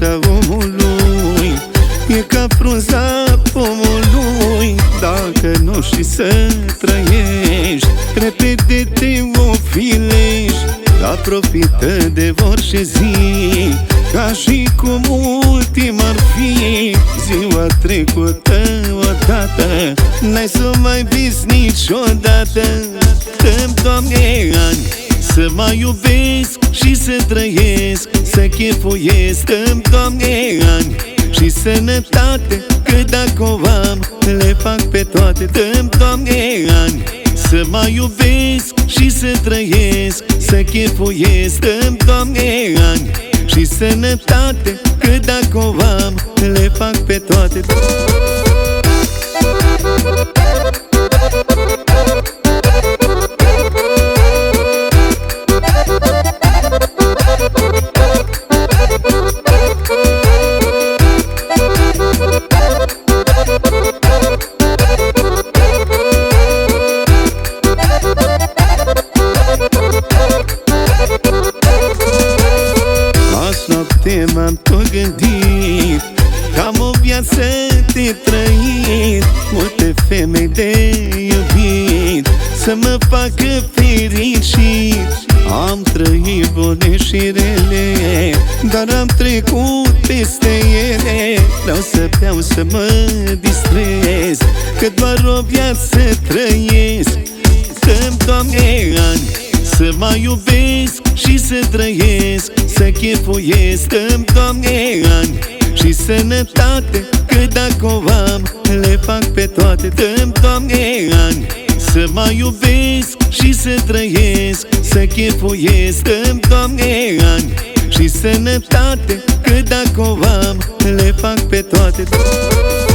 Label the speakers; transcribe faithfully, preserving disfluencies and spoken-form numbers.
Speaker 1: viața omului e ca frunza pomului. Dacă nu știi să trăiești, repede te ofilești, dar profită de orice zi, ca și cum ultima ar fi ziua trecută odată. N-ai să mai vezi niciodată. Dă-mi, Doamne, ani să mai iubesc și să trăiesc, să chefuiesc. Dă-mi, Doamne, ani și sănătate, că dacă o am, le fac pe toate. Dă-mi, Doamne, ani să mai iubesc și să trăiesc, să chefuiesc. Dă-mi, Doamne, ani și sănătate, că dacă o am, le fac pe toate. Azi noapte m-am tot gândit că am o viață de trăit, multe femei de iubit, să mă facă fericit. Am trăit bune și rele, dar am trecut peste ele. Vreau să beau, să mă distrez, că doar o viață trăiesc. Dă-mi, Doamne, ani să mai iubesc și să trăiesc, să chefuiesc. Dă-mi, Doamne, ani și sănătate, că dacă o am, le fac pe toate. Dă-mi, Doamne, ani să mai iubesc și să trăiesc, să chefuiesc. Dă-mi, Doamne, ani și sănătate, că dacă o am, le fac pe toate.